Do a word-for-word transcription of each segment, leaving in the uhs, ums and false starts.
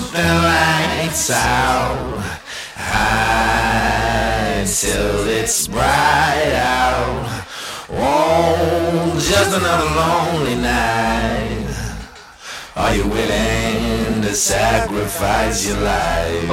the lights out high till it's bright out. Oh, just another lonely night. Are you willing to sacrifice your life?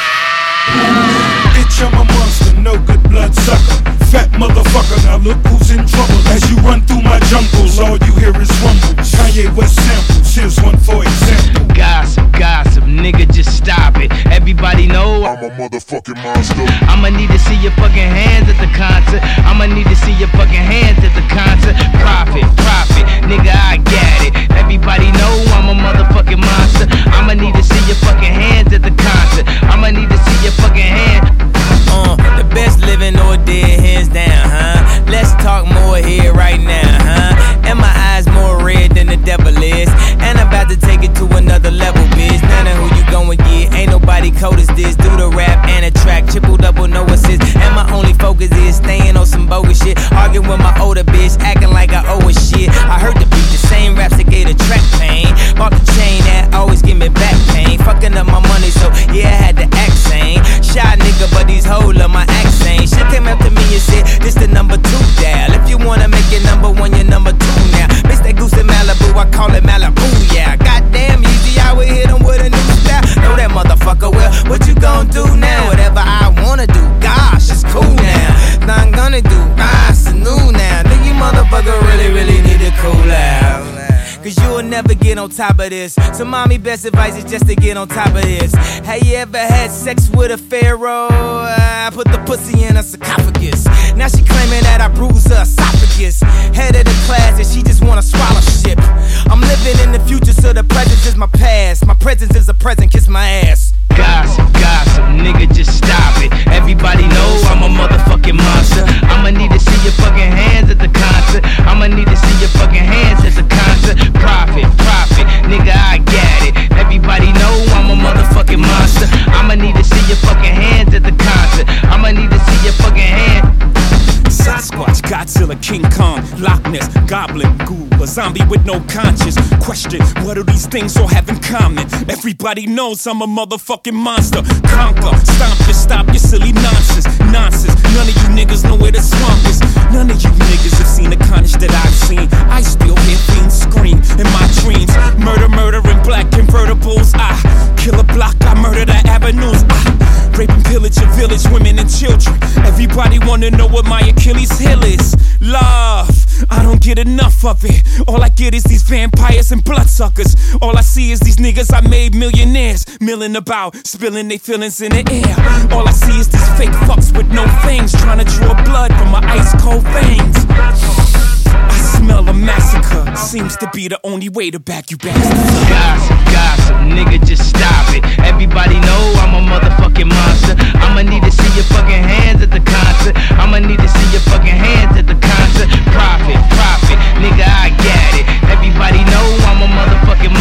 Bitch, I'm a monster, no good blood sucker. Fat motherfucker, now look who's in trouble. As you run through my jungles, all you hear is rumbles. Kanye West samples, here's one for example. Gossip, gossip, nigga, just stop it. Everybody know I'm a motherfucking monster. I'ma need to see your fucking hands at the concert. I'ma need to see your fucking hands at the concert. Profit, profit, nigga, I got it. Everybody know I'm a motherfucking monster. I'ma need to see your fucking hands at the concert. I'ma need to see your fucking hands. Uh, the best living or dead, hands down, huh? Let's talk more here right now, huh? And my eyes more red than the devil is. And I'm about to take it to another level, bitch. None of who you gon' get, ain't nobody cold as this. Do the rap and a track, triple double, no assist. And my only focus is staying on some bogus shit. Arguing with my older bitch, acting like I owe her shit. I heard the beat, the same raps that gave the track pain. Bought the chain that always give me back pain. Fucking up my money, so yeah, I had to act sane. Shy nigga, but these hoes love my accent. Shit came up to me and said, this the number two dial. If you wanna make it number one, you're number two now. Miss that goose in Malibu, I call it Malibu, yeah. Goddamn easy, I would hit him with a new style. Know that motherfucker well, what you gon' do now? Whatever I wanna do, gosh, it's cool now. Now I'm gonna do, ah, it's new now. Think you motherfucker really, really need to cool out. Cause you'll never get on top of this. So mommy, best advice is just to get on top of this. Have you ever had sex with a pharaoh? I put the pussy in her sarcophagus. Now she claiming that I bruised her esophagus. Head of the class and she just wanna swallow shit. I'm living in the future, so the present is my past. My presence is a present, kiss my ass. Gossip, gossip, nigga, just stop it. Everybody know I'm a motherfucking monster. I'ma need to see your fucking hands at the concert. I'ma need to see your fucking hands at the concert. Profit, profit, nigga, I got it. Everybody know I'm a motherfucking monster. I'ma need to see your fucking hands at the concert. I'ma need to see your fucking hands. Sasquatch, Godzilla, King Kong, Loch Ness, Goblin, Ghoul, a zombie with no conscience. Question, what do these things all have in common? Everybody knows I'm a motherfucking monster. Conquer, stomp your, stop your silly nonsense. Nonsense, none of you niggas know where the swamp is. None of you niggas have seen the carnage that I've seen. I still hear fiends scream in my dreams. Murder, murder in black convertibles. I kill a block, I murder the avenues. I rape and pillage your village, women and children. Everybody wanna know what my Achilles heel is. Love, I don't get enough of it. All I get is these vampires and bloodsuckers. All I see is these niggas I made millionaires, milling about, spilling their feelings in the air. All I see is these fake fucks with no fangs, trying to draw blood from my ice cold veins. I smell a massacre, seems to be the only way to back you bastards. Gossip, gossip, nigga, just stop it. Everybody know I'm a motherfucking monster. I'ma need to see your fucking hands at the concert. I'ma need to see your fucking hands at the concert. Profit, profit, nigga, I got it. Everybody know I'm a motherfucking